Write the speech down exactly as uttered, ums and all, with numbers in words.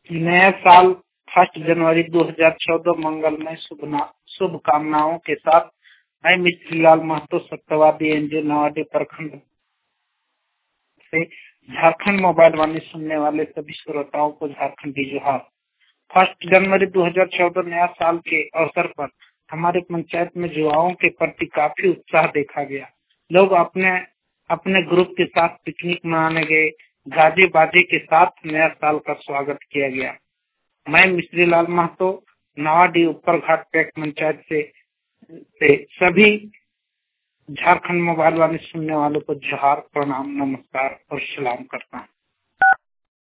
नया साल फर्स्ट जनवरी दो हज़ार चौदह मंगलमय शुभकामनाओं के साथ मैं मिस्त्री लाल महतो सत्यवादी एनजीओ नवाडी प्रखंड से झारखंड मोबाइल वाणी सुनने वाले सभी श्रोताओं को झारखंडी जोहार। फर्स्ट जनवरी दो हज़ार चौदह नया साल के अवसर पर हमारे पंचायत में युवाओं के प्रति काफी उत्साह देखा गया। लोग अपने अपने ग्रुप के साथ पिकनिक मनाने गए। गाजे बाजे के साथ नया साल का स्वागत किया गया। मैं मिस्त्री लाल महतो नवाडी ऊपर घाट पैक पंचायत से, से सभी झारखंड मोबाइल वाले सुनने वालों को जोहार, प्रणाम, नमस्कार और सलाम करता हूँ।